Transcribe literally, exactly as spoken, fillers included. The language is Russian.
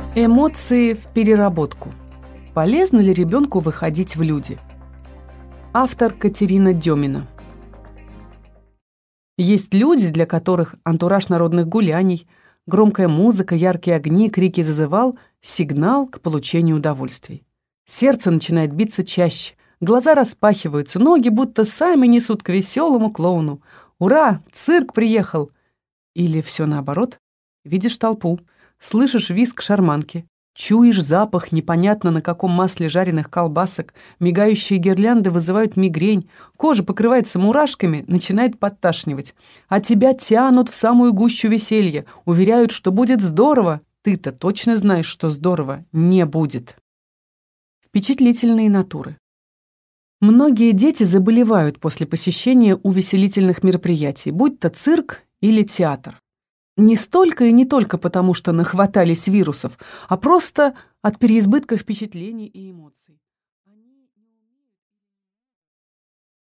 Эмоции в переработку. Полезно ли ребенку выходить в люди? Автор Катерина Демина. Есть люди, для которых антураж народных гуляний, громкая музыка, яркие огни, крики зазывал – сигнал к получению удовольствий. Сердце начинает биться чаще, глаза распахиваются, ноги будто сами несут к веселому клоуну. «Ура! Цирк приехал!» Или все наоборот. Видишь толпу, слышишь визг шарманки, чуешь запах непонятно на каком масле жареных колбасок, мигающие гирлянды вызывают мигрень, кожа покрывается мурашками, начинает подташнивать. А тебя тянут в самую гущу веселья, уверяют, что будет здорово. Ты-то точно знаешь, что здорово не будет. Впечатлительные натуры. Многие дети заболевают после посещения увеселительных мероприятий, будь то цирк или театр. Не столько и не только потому, что нахватались вирусов, а просто от переизбытка впечатлений и эмоций.